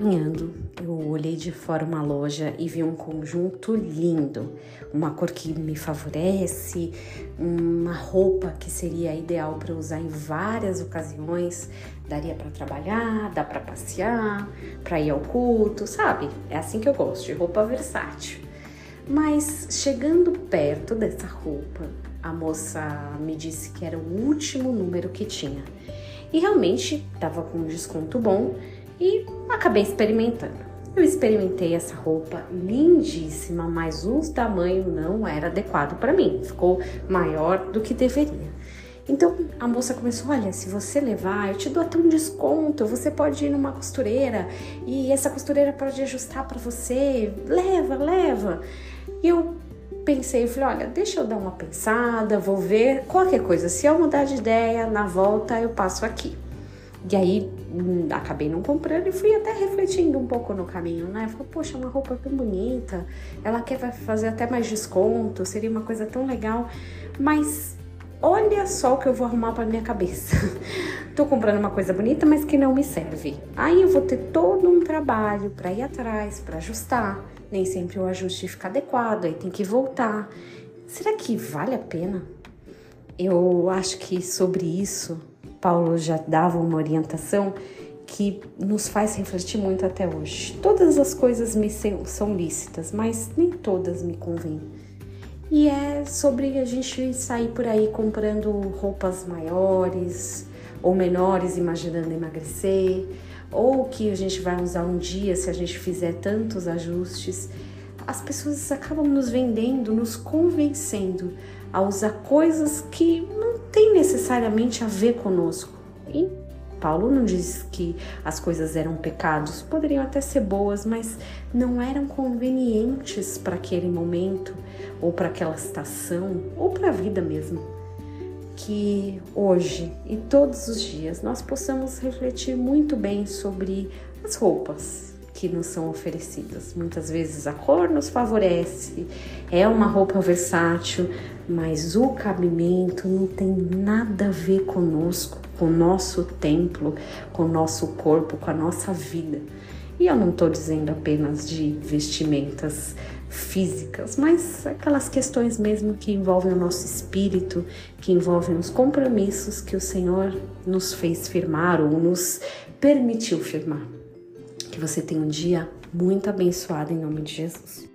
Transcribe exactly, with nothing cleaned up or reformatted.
caminhando, eu olhei de fora uma loja e vi um conjunto lindo, uma cor que me favorece, uma roupa que seria ideal para usar em várias ocasiões, daria para trabalhar, dá para passear, para ir ao culto, sabe? É assim que eu gosto, de roupa versátil. Mas chegando perto dessa roupa, a moça me disse que era o último número que tinha. E realmente estava com um desconto bom e acabei experimentando. Eu experimentei essa roupa lindíssima, mas o tamanho não era adequado para mim. Ficou maior do que deveria. Então a moça começou, olha, se você levar, eu te dou até um desconto, você pode ir numa costureira e essa costureira pode ajustar para você, leva, leva. E eu pensei, falei, olha, deixa eu dar uma pensada, vou ver qualquer coisa. Se eu mudar de ideia, na volta eu passo aqui. E aí, hum, acabei não comprando e fui até refletindo um pouco no caminho, né? Falei, poxa, uma roupa tão bonita, ela quer fazer até mais desconto, seria uma coisa tão legal. Mas olha só o que eu vou arrumar para minha cabeça. Tô comprando uma coisa bonita, mas que não me serve. Aí eu vou ter todo um trabalho para ir atrás, para ajustar. Nem sempre o ajuste fica adequado, aí tem que voltar. Será que vale a pena? Eu acho que sobre isso, Paulo já dava uma orientação que nos faz refletir muito até hoje. Todas as coisas me são lícitas, mas nem todas me convêm. E é sobre a gente sair por aí comprando roupas maiores ou menores, imaginando emagrecer, ou que a gente vai usar um dia se a gente fizer tantos ajustes. As pessoas acabam nos vendendo, nos convencendo a usar coisas que não tem necessariamente a ver conosco. E Paulo não diz que as coisas eram pecados, poderiam até ser boas, mas não eram convenientes para aquele momento, ou para aquela estação, ou para a vida mesmo. Que hoje e todos os dias nós possamos refletir muito bem sobre as roupas que nos são oferecidas. Muitas vezes a cor nos favorece, é uma roupa versátil, mas o cabimento não tem nada a ver conosco, com o nosso templo, com o nosso corpo, com a nossa vida. E eu não estou dizendo apenas de vestimentas físicas, mas aquelas questões mesmo que envolvem o nosso espírito, que envolvem os compromissos que o Senhor nos fez firmar ou nos permitiu firmar. Que você tenha um dia muito abençoado em nome de Jesus.